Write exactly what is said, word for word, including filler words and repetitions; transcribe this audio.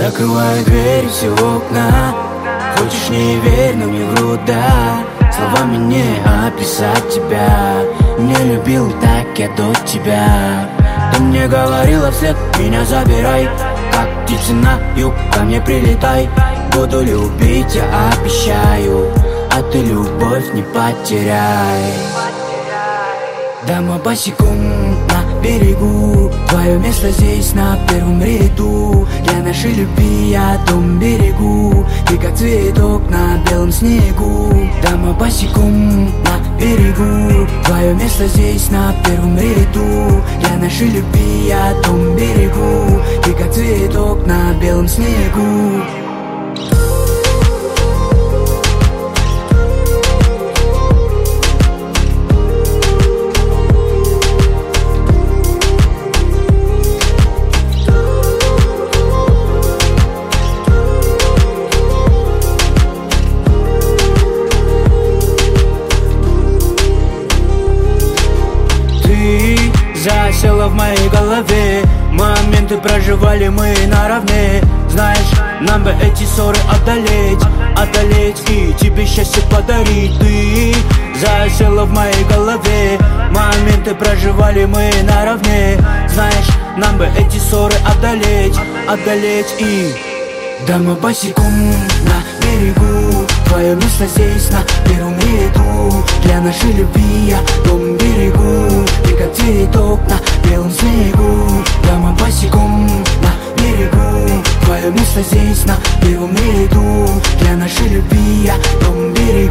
Закрываю дверь, все окна. Хочешь не верь, но не вру, да. Словами не описать тебя. Не любил так я до тебя. Ты мне говорила вслед, меня забирай. Как птицы на юг, ко мне прилетай. Буду любить, я обещаю. А ты любовь не потеряй. Дома босиком на берегу. Твое место здесь на первом ряду. Для нашей любви я дом берегу. Ты как цветок на белом снегу. Дома босиком на берегу. Твое место здесь на первом ряду. Для нашей любви я дом берегу. Ты как цветок на белом снегу. Засела в моей голове. Моменты проживали мы наравне. Знаешь, нам бы эти ссоры одолеть. Одолеть и тебе счастье подарить. Ты засела в моей голове. Моменты проживали мы наравне. Знаешь, нам бы эти ссоры одолеть. Одолеть и... Дома босиком на берегу. Твое место здесь на первом ряду. Для нашей любви я дом берегу. Ты как цветок на белом снегу. Дома босиком на берегу. Твое место здесь на первом ряду. Для нашей любви я дом берегу.